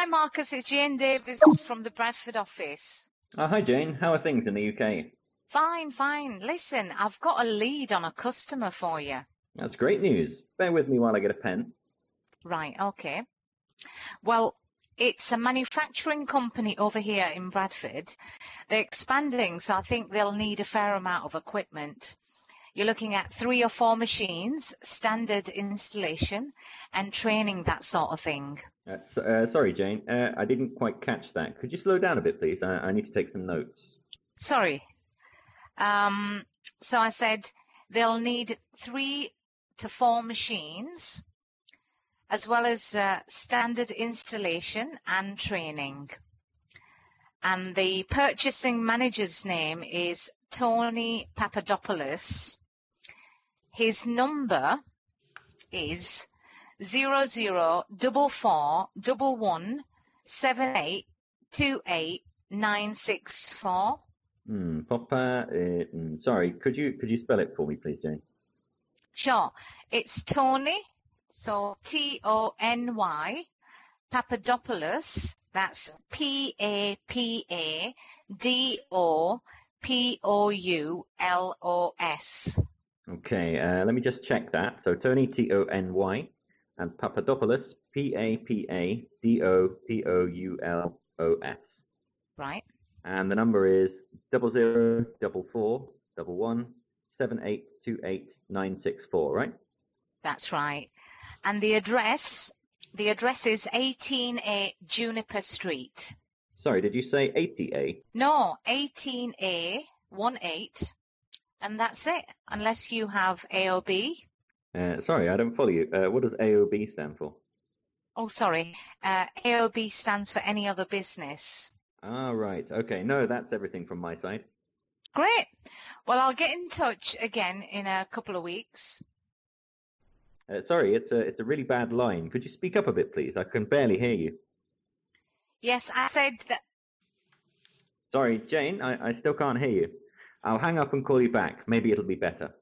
Marcus, it's Jane Davis from the Bradford office. Hi, Jane. How are things in the UK? Fine, fine. Listen, I've got a lead on a customer for you. That's great news. Bear with me while I get a pen. Right, okay. Well, it's a manufacturing company over here in Bradford. They're expanding, so I think they'll need a fair amount of equipment. You're looking at 3 or 4 machines, standard installation, and training, that sort of thing. Sorry, Jane. I didn't quite catch that. Could you slow down a bit, please? I need to take some notes. Sorry. So I said they'll need 3 to 4 machines, as well as standard installation and training. And the purchasing manager's name is Tony Papadopoulos. His number is 0044117828964964. Papa. Sorry. Could you spell it for me, please, Jane? Sure. It's Tony, so Tony, Papadopoulos. That's Papadopoulos. Okay, let me just check that. So Tony, Tony, and Papadopoulos, Papadopoulos. Right. And the number is 00441178289649, right? That's right. And the address is 18A Juniper Street. Sorry, did you say 80A? No, 18A 18, and that's it, unless you have AOB. Sorry, I don't follow you. What does AOB stand for? Oh, sorry. AOB stands for any other business. Ah, right. Okay, no, that's everything from my side. Great. Well, I'll get in touch again in a couple of weeks. Sorry, it's a really bad line. Could you speak up a bit, please? I can barely hear you. Yes, I said that. Sorry, Jane, I still can't hear you. I'll hang up and call you back. Maybe it'll be better.